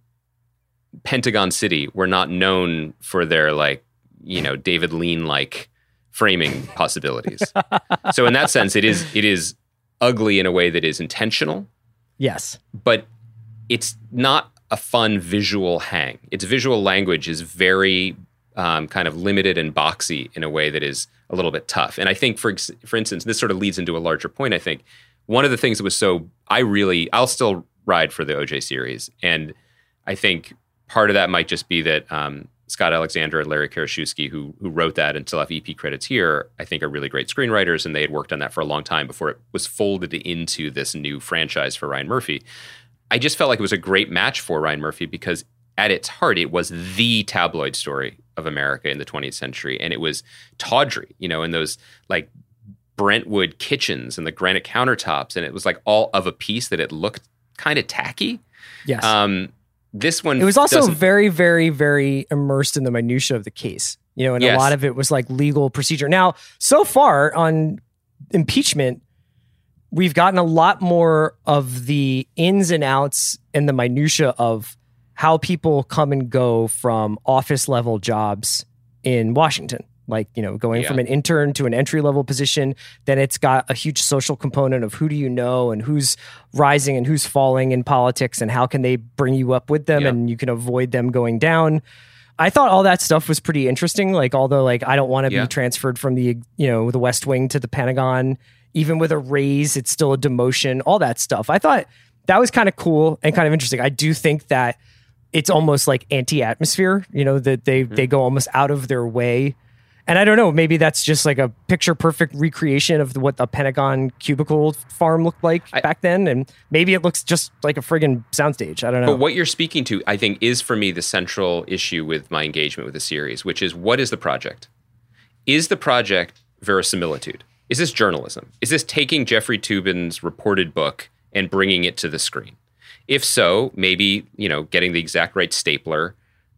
Pentagon City were not known for their, like, you know, David Lean-like framing possibilities. So in that sense, it is it is ugly in a way that is intentional. Yes. But it's not a fun visual hang. Its visual language is very um, kind of limited and boxy in a way that is a little bit tough. And I think, for for instance, this sort of leads into a larger point, I think. One of the things that was so, I really, I'll still ride for the O J series. And I think part of that might just be that um, Scott Alexander and Larry Karaszewski, who who wrote that and still have E P credits here, I think are really great screenwriters, and they had worked on that for a long time before it was folded into this new franchise for Ryan Murphy. I just felt like it was a great match for Ryan Murphy because at its heart, it was the tabloid story of America in the twentieth century. And it was tawdry, you know, in those like Brentwood kitchens and the granite countertops. And it was like all of a piece that it looked kind of tacky. Yes. Um, this one, it was also doesn't- very, very, very immersed in the minutia of the case, you know, and Yes. a lot of it was like legal procedure. Now, so far on impeachment, we've gotten a lot more of the ins and outs and the minutia of how people come and go from office level jobs in Washington. Like, you know, going Yeah. from an intern to an entry level position, then it's got a huge social component of who do you know and who's rising and who's falling in politics and how can they bring you up with them Yeah. and you can avoid them going down. I thought all that stuff was pretty interesting. Like, although like I don't want to Yeah. be transferred from the, you know, the West Wing to the Pentagon, even with a raise, it's still a demotion, all that stuff. I thought that was kind of cool and kind of interesting. I do think that it's almost like anti-atmosphere, you know, that they, Mm-hmm. they go almost out of their way. And I don't know, maybe that's just like a picture perfect recreation of what the Pentagon cubicle farm looked like I- back then. And maybe it looks just like a friggin' soundstage. I don't know. But what you're speaking to, I think, is for me the central issue with my engagement with the series, which is what is the project? Is the project verisimilitude? Is this journalism? Is this taking Jeffrey Toobin's reported book and bringing it to the screen? If so, maybe, you know, getting the exact right stapler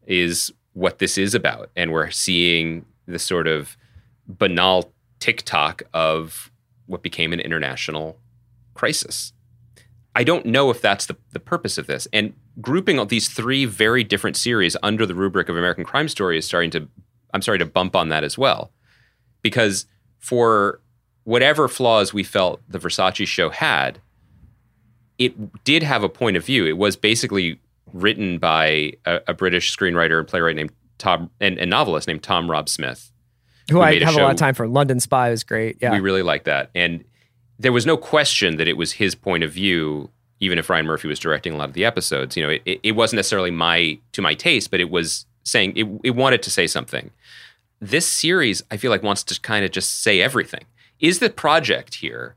is what this is about. And we're seeing the sort of banal tick-tock of what became an international crisis. I don't know if that's the, the purpose of this. And grouping all these three very different series under the rubric of American Crime Story is starting to, I'm sorry to bump on that as well. Because for whatever flaws we felt the Versace show had, it did have a point of view. It was basically written by a, a British screenwriter and playwright named Tom, and, and novelist named Tom Rob Smith. Who who I made a have a lot show- of time for. London Spy was great. Yeah. We really like that. And there was no question that it was his point of view, even if Ryan Murphy was directing a lot of the episodes. You know, it, it wasn't necessarily my to my taste, but it was saying, it, it wanted to say something. This series, I feel like, wants to kind of just say everything. Is the project here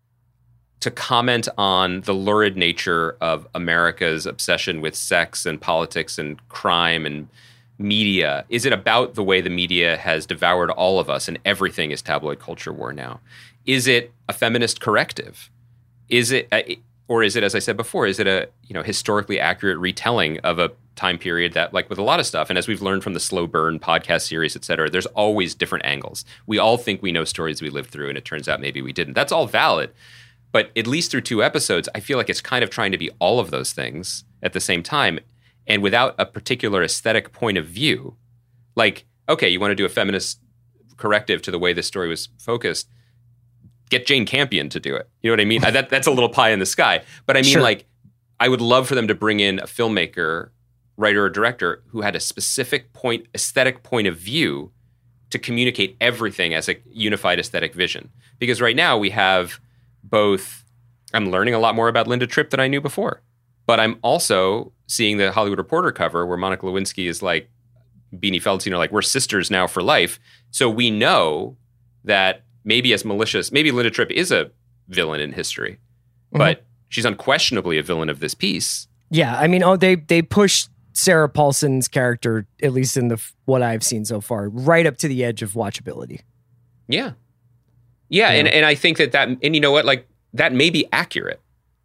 to comment on the lurid nature of America's obsession with sex and politics and crime and media? Is it about the way the media has devoured all of us and everything is tabloid culture war now? Is it a feminist corrective? Is it, a, or is it, as I said before, is it a you know historically accurate retelling of a time period that, like with a lot of stuff, and as we've learned from the Slow Burn podcast series, et cetera, there's always different angles. We all think we know stories we lived through, and it turns out maybe we didn't. That's all valid. But at least through two episodes, I feel like it's kind of trying to be all of those things at the same time, and without a particular aesthetic point of view. Like, okay, you want to do a feminist corrective to the way this story was focused, get Jane Campion to do it. You know what I mean? that, that's a little pie in the sky. But I mean, Sure. like, I would love for them to bring in a filmmaker, writer or director who had a specific point, aesthetic point of view to communicate everything as a unified aesthetic vision. Because right now we have both, I'm learning a lot more about Linda Tripp than I knew before. But I'm also seeing the Hollywood Reporter cover where Monica Lewinsky is like, Beanie Feldstein are like, we're sisters now for life. So we know that maybe as malicious, maybe Linda Tripp is a villain in history, Mm-hmm. but she's unquestionably a villain of this piece. Yeah. I mean, oh, they, they pushed Sarah Paulson's character, at least in the what I've seen so far, right up to the edge of watchability. Yeah. Yeah. Yeah. And, and I think that that, and you know what, like that may be accurate.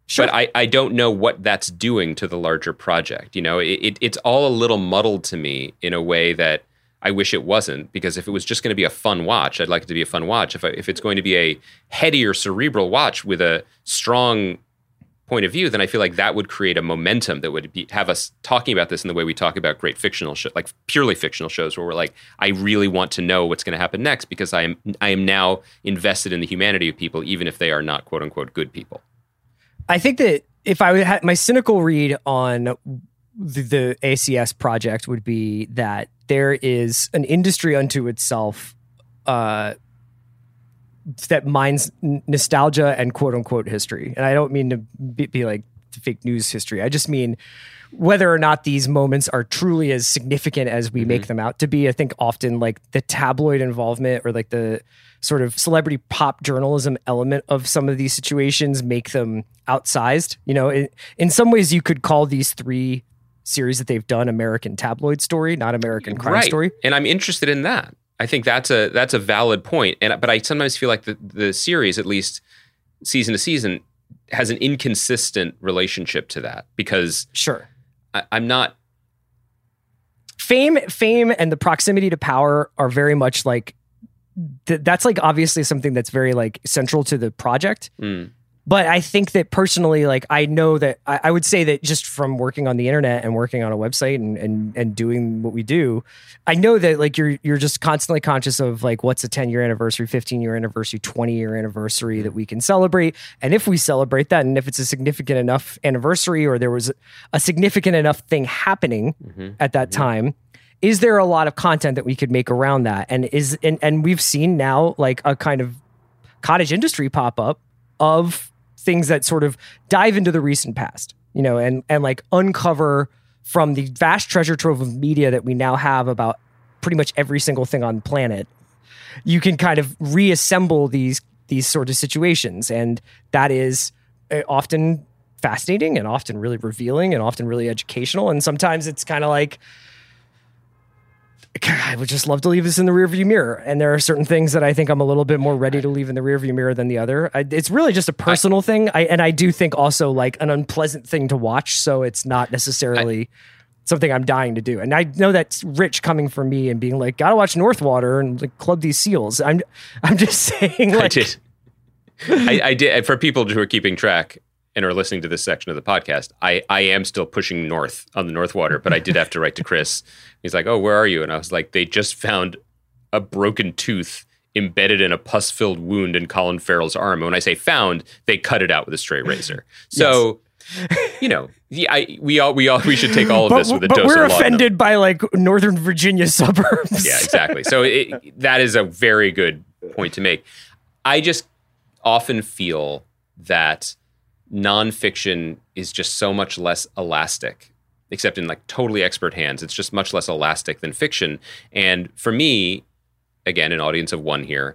Sure. But I, I don't know what that's doing to the larger project. You know, it, it, it's all a little muddled to me in a way that I wish it wasn't, because if it was just going to be a fun watch, I'd like it to be a fun watch. If I, if it's going to be a heady or cerebral watch with a strong point of view, then I feel like that would create a momentum that would be, have us talking about this in the way we talk about great fictional shows, like purely fictional shows, where we're like, I really want to know what's going to happen next, because I am I am now invested in the humanity of people, even if they are not quote unquote good people. I think that if I had my cynical read on the, the A C S project would be that there is an industry unto itself uh, that mines n- nostalgia and quote unquote history. And I don't mean to be, be like fake news history. I just mean whether or not these moments are truly as significant as we mm-hmm. make them out to be. I think often like the tabloid involvement or like the sort of celebrity pop journalism element of some of these situations make them outsized. You know, in, in some ways you could call these three series that they've done American tabloid story, not American crime right. story. And I'm interested in that. I think that's a that's a valid point. And but I sometimes feel like the, the series, at least season to season, has an inconsistent relationship to that, because sure. I, I'm not fame, fame and the proximity to power are very much like th- that's like obviously something that's very like central to the project. Mm. But I think that personally, like I know that I, I would say that just from working on the internet and working on a website and, and and doing what we do, I know that like you're you're just constantly conscious of like what's a ten year anniversary, fifteen year anniversary, twenty year anniversary that we can celebrate. And if we celebrate that, and if it's a significant enough anniversary or there was a significant enough thing happening mm-hmm. at that mm-hmm. time, is there a lot of content that we could make around that? And is and, and we've seen now like a kind of cottage industry pop up of things that sort of dive into the recent past, you know, and, and like uncover from the vast treasure trove of media that we now have about pretty much every single thing on the planet. You can kind of reassemble these, these sort of situations. And that is often fascinating and often really revealing and often really educational. And sometimes it's kind of like, I would just love to leave this in the rearview mirror. And there are certain things that I think I'm a little bit more ready to leave in the rearview mirror than the other. I, it's really just a personal I, thing. I, and I do think also like an unpleasant thing to watch. So it's not necessarily I, something I'm dying to do. And I know that's rich coming from me and being like, gotta watch Northwater and like club these seals. I'm, I'm just saying like, I did. I, I did. For people who are keeping track and are listening to this section of the podcast, I, I am still pushing north on the Northwater, but I did have to write to Chris. He's like, oh, where are you? And I was like, they just found a broken tooth embedded in a pus-filled wound in Colin Farrell's arm. And when I say found, they cut it out with a straight razor. So, yes. you know, I, we all we all we should take all of but, this with a but dose we're of offended by like Northern Virginia suburbs. Yeah, exactly. So it, that is a very good point to make. I just often feel that nonfiction is just so much less elastic, except in like totally expert hands. It's just much less elastic than fiction. And for me, again, an audience of one here,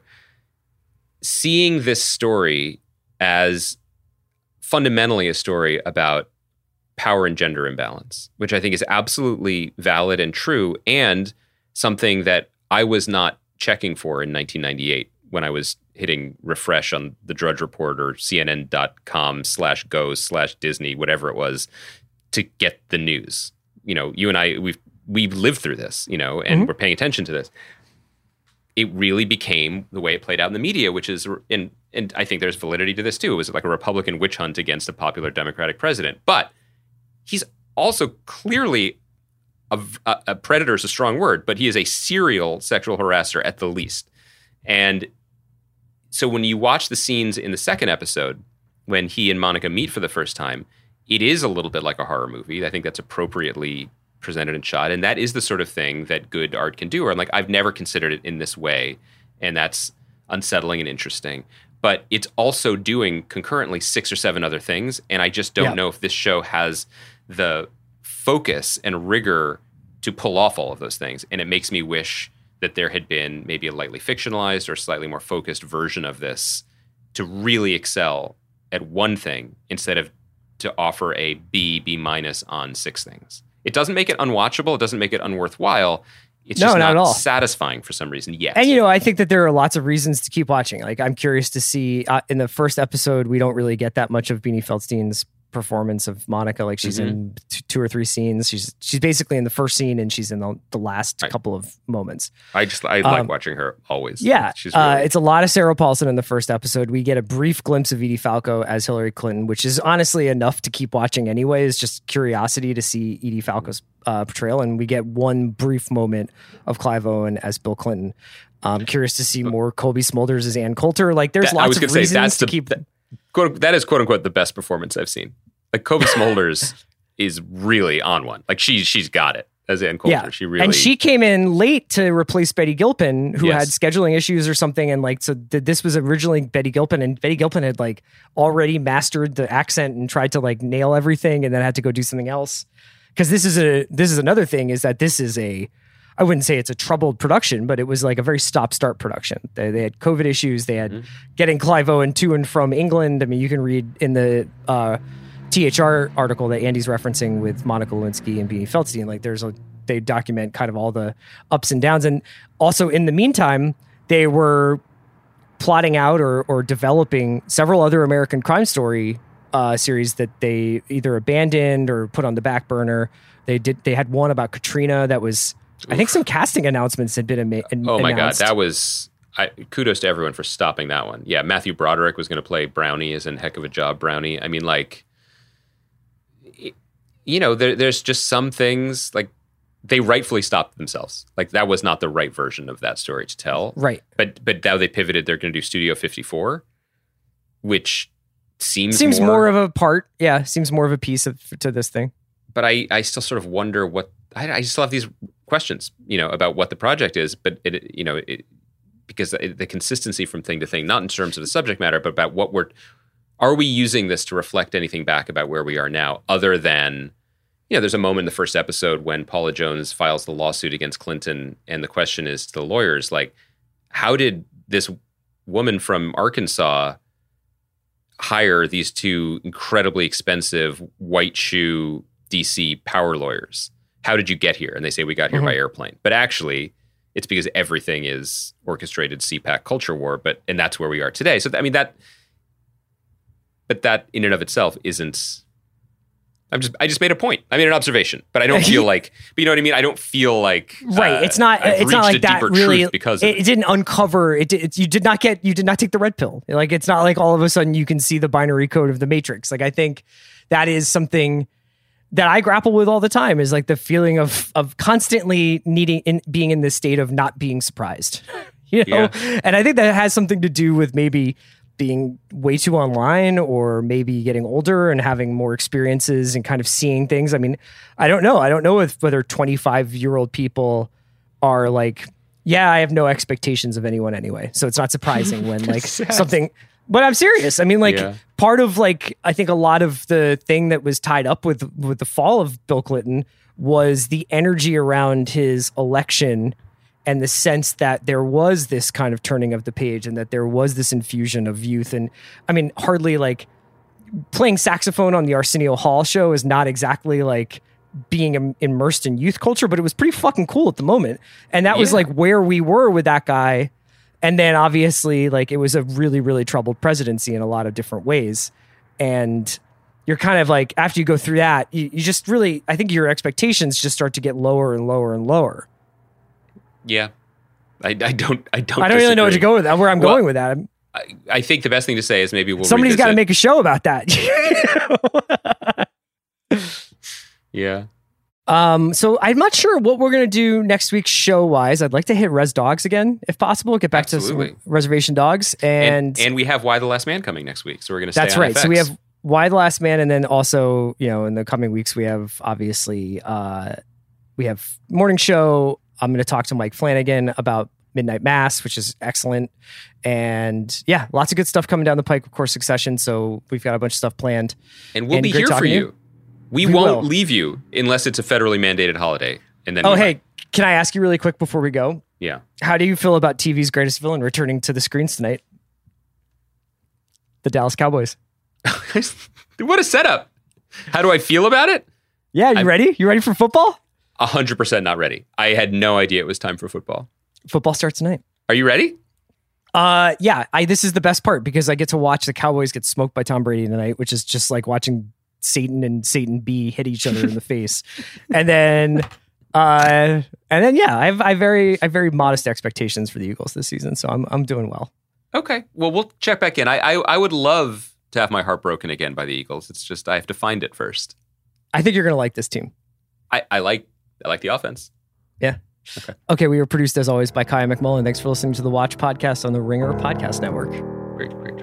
seeing this story as fundamentally a story about power and gender imbalance, which I think is absolutely valid and true, and something that I was not checking for in nineteen ninety-eight when I was hitting refresh on the Drudge Report or C N N dot com slash go slash Disney, whatever it was, to get the news. You know, you and I, we've we've lived through this, you know, and mm-hmm. we're paying attention to this. It really became the way it played out in the media, which is, and and I think there's validity to this too. It was like a Republican witch hunt against a popular Democratic president. But he's also clearly a, a, a predator is a strong word, but he is a serial sexual harasser at the least. And so when you watch the scenes in the second episode, when he and Monica meet for the first time, it is a little bit like a horror movie. I think that's appropriately presented and shot. And that is the sort of thing that good art can do. Or I'm like, I've never considered it in this way. And that's unsettling and interesting. But it's also doing concurrently six or seven other things. And I just don't yeah. know if this show has the focus and rigor to pull off all of those things. And it makes me wish that there had been maybe a lightly fictionalized or slightly more focused version of this to really excel at one thing instead of to offer a B, B minus on six things. It doesn't make it unwatchable. It doesn't make it unworthwhile. it's No, just not not, at all. satisfying for some reason yet. And, you know, I think that there are lots of reasons to keep watching. Like, I'm curious to see uh, in the first episode, we don't really get that much of Beanie Feldstein's performance of Monica. Like, she's Mhm. in t- two or three scenes. She's she's basically in the first scene and she's in the, the last Right. couple of moments. I just I Um, like watching her always. Yeah, she's uh, really, it's a lot of Sarah Paulson in the first episode. We get a brief glimpse of Edie Falco as Hillary Clinton, which is honestly enough to keep watching anyway. It's just curiosity to see Edie Falco's uh, portrayal. And we get one brief moment of Clive Owen as Bill Clinton. I'm curious to see more Colby Smulders as Ann Coulter. Like, there's That- I was lots gonna of say, reasons that's to the- keep... that- quote, that is quote unquote the best performance I've seen. Like Kobe Smulders is really on one. Like she's she's got it as Ann Coulter. Yeah, She really and she came in late to replace Betty Gilpin, who Yes. had scheduling issues or something, and like so. Th- this was originally Betty Gilpin, and Betty Gilpin had like already mastered the accent and tried to like nail everything, and then had to go do something else. Because this is a this is another thing is that this is a I wouldn't say it's a troubled production, but it was like a very stop-start production. They, they had COVID issues. They had Mm-hmm. getting Clive Owen to and from England. I mean, you can read in the uh, T H R article that Andy's referencing with Monica Lewinsky and Beanie Feldstein. Like, there's a they document kind of all the ups and downs, and also in the meantime, they were plotting out or or developing several other American Crime Story uh, series that they either abandoned or put on the back burner. They did. They had one about Katrina that was. I think some casting announcements had been ama- an- Oh my announced. god, that was I, kudos to everyone for stopping that one. Yeah, Matthew Broderick was going to play Brownie, as in heck of a job, Brownie. I mean, like, it- you know, there, there's just some things like they rightfully stopped themselves. Like that was not the right version of that story to tell. Right. But but now they pivoted. They're going to do Studio fifty-four, which seems Seems more, more of a part. Yeah, seems more of a piece of, to this thing. but I, I still sort of wonder what I, I still have these questions, you know, about what the project is. But it, you know, it, because it, the consistency from thing to thing, not in terms of the subject matter, but about what we're are we using this to reflect anything back about where we are now, other than, you know, there's a moment in the first episode when Paula Jones files the lawsuit against Clinton, and the question is to the lawyers, like, how did this woman from Arkansas hire these two incredibly expensive white shoe D C power lawyers? How did you get here? And they say, we got here Mm-hmm. by airplane. But actually, it's because everything is orchestrated C PAC culture war. But and that's where we are today. So I mean that, but that in and of itself isn't. I'm just I just made a point. I made an observation, but I don't feel like. But you know what I mean? I don't feel like Right. uh, it's not. I've It's not reached like a that. deeper Really, truth because it, of it it. didn't uncover. It, it. You did not get. You did not take the red pill. Like, it's not like all of a sudden you can see the binary code of the Matrix. Like, I think that is something that I grapple with all the time. Is like the feeling of of constantly needing in being in this state of not being surprised. You know, Yeah. and I think that has something to do with maybe being way too online, or maybe getting older and having more experiences and kind of seeing things. I mean, I don't know. I don't know if whether twenty-five year old people are like, yeah, I have no expectations of anyone anyway. So it's not surprising when like something, but I'm serious. I mean, like Yeah. part of like, I think a lot of the thing that was tied up with, with the fall of Bill Clinton was the energy around his election, and the sense that there was this kind of turning of the page, and that there was this infusion of youth. And I mean, hardly like playing saxophone on the Arsenio Hall show is not exactly like being im- immersed in youth culture, but it was pretty fucking cool at the moment. And that was Yeah. like where we were with that guy. And then obviously like it was a really, really troubled presidency in a lot of different ways. And you're kind of like, after you go through that, you, you just really, I think your expectations just start to get lower and lower and lower. Yeah, I, I don't I don't I don't really know where to disagree. go with that, where I'm Well, going with that. I'm- I, I think the best thing to say is maybe we'll Somebody's got to revisit- make a show about that. Yeah. um, so I'm not sure what we're going to do next week show wise. I'd like to hit Res Dogs again, if possible. Get back Absolutely. to some Reservation Dogs. And, And, and we have Why the Last Man coming next week, so we're going to stay that's on right. F X. So we have Why the Last Man. And then also, you know, in the coming weeks, we have obviously, uh, we have Morning Show. I'm going to talk to Mike Flanagan about Midnight Mass, which is excellent. And yeah, lots of good stuff coming down the pike, of course, Succession. So we've got a bunch of stuff planned. and we'll Andy, be great here for talking to you. you. We, We won't will. leave you unless it's a federally mandated holiday. And then Oh, we hey, might. can I ask you really quick before we go? Yeah. How do you feel about T V's greatest villain returning to the screens tonight? The Dallas Cowboys. What a setup. How do I feel about it? Yeah, you I'm- ready? You ready for football? one hundred percent not ready. I had no idea it was time for football. Football starts tonight. Are you ready? Uh, yeah, I, this is the best part because I get to watch the Cowboys get smoked by Tom Brady tonight, which is just like watching Satan and Satan B hit each other in the face. And then, uh, and then, yeah, I have, I have very, I have very modest expectations for the Eagles this season. So I'm, I'm doing well. Okay. Well, we'll check back in. I, I, I would love to have my heart broken again by the Eagles. It's just, I have to find it first. I think you're going to like this team. I, I like, I like the offense. Yeah. Okay. Okay. We were produced as always by Kaya McMullen. Thanks for listening to the Watch Podcast on the Ringer Podcast Network. Great. Great.